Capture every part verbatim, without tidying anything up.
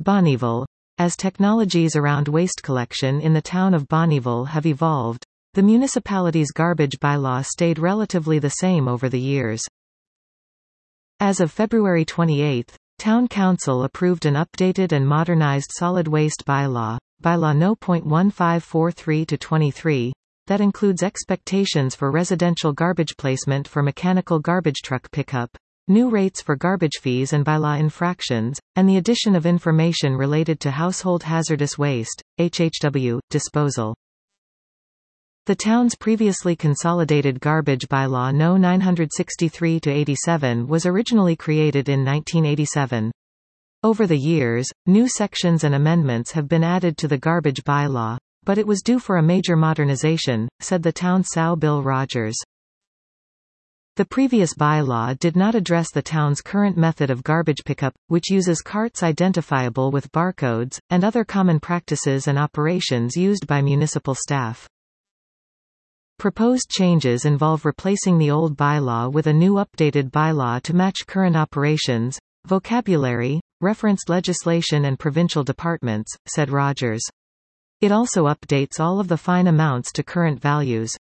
Bonnyville. As technologies around waste collection in the town of Bonnyville have evolved, the municipality's garbage bylaw stayed relatively the same over the years. As of February twenty-eighth, Town Council approved an updated and modernized solid waste bylaw, Bylaw No. fifteen forty-three to twenty-three, that includes expectations for residential garbage placement for mechanical garbage truck pickup, new rates for garbage fees and bylaw infractions, and the addition of information related to household hazardous waste, H H W, disposal. The town's previously consolidated garbage bylaw No. nine sixty-three to eighty-seven was originally created in nineteen eighty-seven. Over the years, new sections and amendments have been added to the garbage bylaw, but it was due for a major modernization, said the town's S O Bill Rogers. The previous bylaw did not address the town's current method of garbage pickup, which uses carts identifiable with barcodes, and other common practices and operations used by municipal staff. Proposed changes involve replacing the old bylaw with a new updated bylaw to match current operations, vocabulary, referenced legislation and provincial departments, said Rogers. It also updates all of the fine amounts to current values.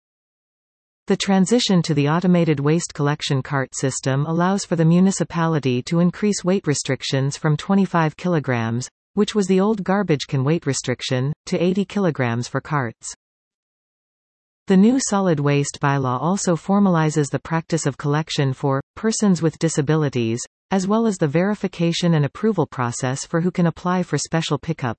The transition to the automated waste collection cart system allows for the municipality to increase weight restrictions from twenty-five kilograms, which was the old garbage can weight restriction, to eighty kilograms for carts. The new solid waste bylaw also formalizes the practice of collection for persons with disabilities, as well as the verification and approval process for who can apply for special pickup.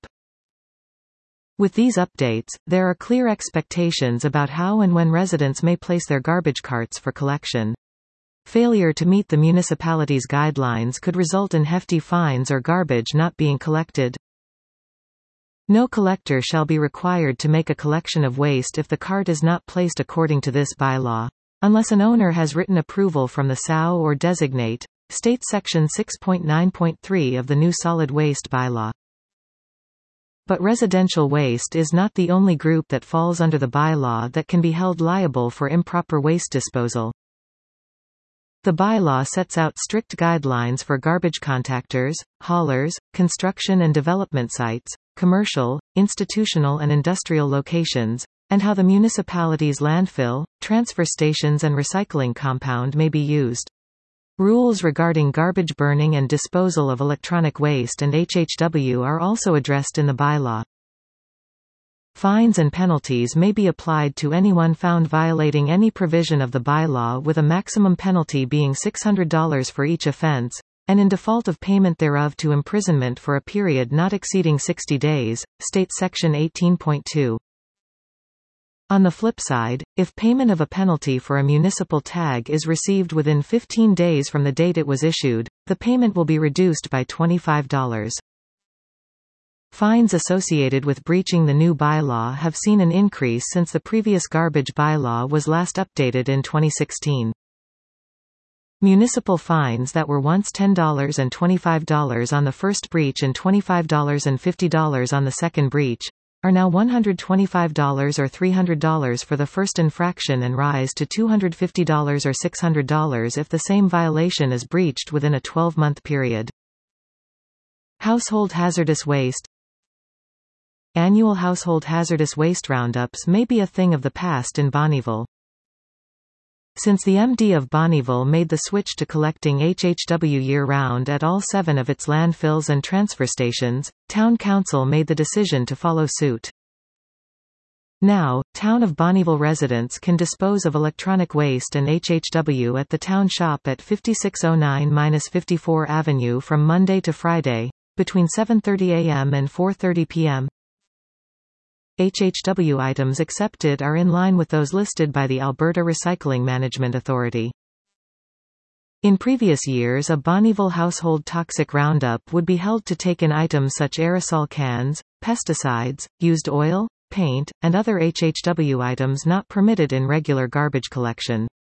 With these updates, there are clear expectations about how and when residents may place their garbage carts for collection. Failure to meet the municipality's guidelines could result in hefty fines or garbage not being collected. No collector shall be required to make a collection of waste if the cart is not placed according to this bylaw, unless an owner has written approval from the S O or designate, states Section six point nine point three of the new solid waste bylaw. But residential waste is not the only group that falls under the bylaw that can be held liable for improper waste disposal. The bylaw sets out strict guidelines for garbage compactors, haulers, construction and development sites, commercial, institutional and industrial locations, and how the municipality's landfill, transfer stations and recycling compound may be used. Rules regarding garbage burning and disposal of electronic waste and H H W are also addressed in the bylaw. Fines and penalties may be applied to anyone found violating any provision of the bylaw, with a maximum penalty being six hundred dollars for each offense, and in default of payment thereof to imprisonment for a period not exceeding sixty days, states Section eighteen point two. On the flip side, if payment of a penalty for a municipal tag is received within fifteen days from the date it was issued, the payment will be reduced by twenty-five dollars. Fines associated with breaching the new bylaw have seen an increase since the previous garbage bylaw was last updated in twenty sixteen. Municipal fines that were once ten dollars and twenty-five dollars on the first breach and twenty-five dollars and fifty dollars on the second breach, are now one hundred twenty-five dollars or three hundred dollars for the first infraction and rise to two hundred fifty dollars or six hundred dollars if the same violation is breached within a twelve-month period. Household hazardous waste. Annual household hazardous waste roundups may be a thing of the past in Bonnyville. Since the M D of Bonnyville made the switch to collecting H H W year-round at all seven of its landfills and transfer stations, Town Council made the decision to follow suit. Now, Town of Bonnyville residents can dispose of electronic waste and H H W at the town shop at fifty-six oh nine to fifty-four Avenue from Monday to Friday, between seven thirty a m and four thirty p m H H W items accepted are in line with those listed by the Alberta Recycling Management Authority. In previous years, a Bonnyville household toxic roundup would be held to take in items such as aerosol cans, pesticides, used oil, paint, and other H H W items not permitted in regular garbage collection.